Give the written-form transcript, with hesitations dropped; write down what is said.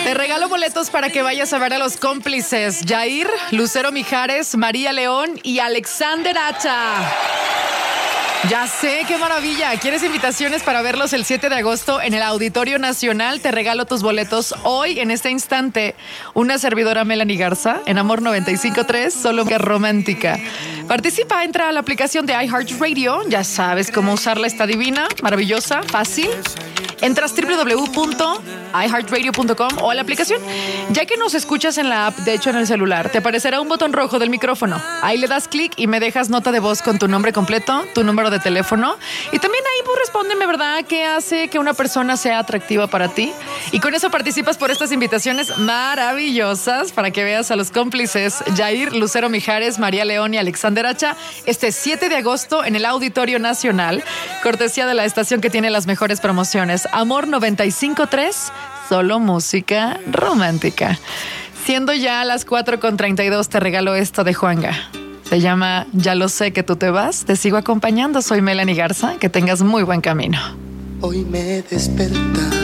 Te regalo boletos para que vayas a ver a los cómplices Yair, Lucero Mijares, María León y Alexander Hacha. Ya sé, qué maravilla. ¿Quieres invitaciones para verlos el 7 de agosto en el Auditorio Nacional? Te regalo tus boletos hoy, en este instante. Una servidora, Melanie Garza, en Amor 95.3, solo que romántica. Participa, entra a la aplicación de iHeartRadio. Ya sabes cómo usarla, está divina, maravillosa, fácil. Entras www.iheartradio.com o a la aplicación. Ya que nos escuchas en la app, de hecho en el celular, te aparecerá un botón rojo del micrófono. Ahí le das clic y me dejas nota de voz con tu nombre completo, tu número de teléfono. Y también ahí pues respóndeme, ¿verdad? ¿Qué hace que una persona sea atractiva para ti? Y con eso participas por estas invitaciones maravillosas para que veas a los cómplices Yair, Lucero Mijares, María León y Alexander Hacha este 7 de agosto en el Auditorio Nacional, cortesía de la estación que tiene las mejores promociones. Amor 95.3, solo música romántica. Siendo ya las 4:32, te regalo esto de Juanga. Se llama Ya lo sé que tú te vas. Te sigo acompañando. Soy Melanie Garza. Que tengas muy buen camino. Hoy me desperté